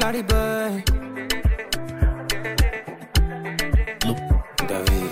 Larry boy. David.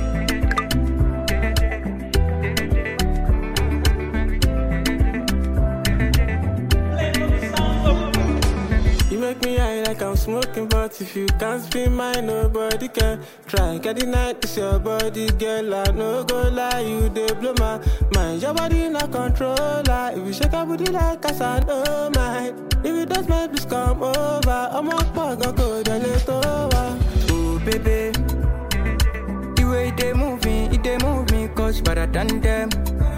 You make me high like I'm smoking, but if you can't spin mine, nobody can try. Get the night, it's your body, girl. I no go lie, you they blow my mind. Your body not controller. If you shake your booty like a sand, oh my. If you dance, my please come over. I'm a pug, I go down it over. Oh baby, the way they move me, cause you better than them.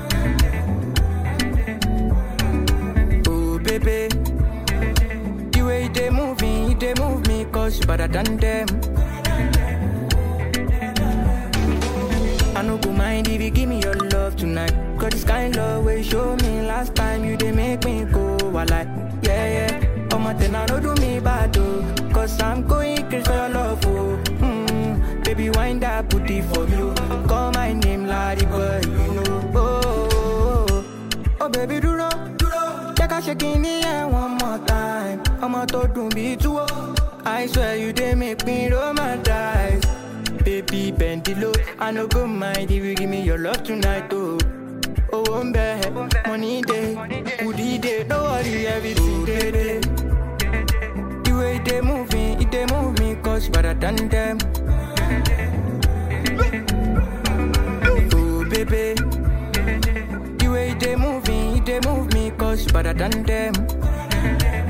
Oh baby, the way they move me, cause you better than them. I no go mind if you give me your love tonight. Cause this kind love way show me last time you they make me go. I like, yeah. Oh my ten, I don't do me bad though. Cause I'm going crazy for your love, oh. Baby, wind that booty for you. Call my name, Larry boy, you know. Oh, baby, do take a shake in the air one more time. I'm a to be too. I swear you they make me romanticize. Baby, bend it low. I no go mind if you give me your love tonight, oh. Oh, I'm bad, money day, goodie day. Don't worry, everything day. The way they move me, cause you better than them. Oh, baby, the way they move me, cause you better than them.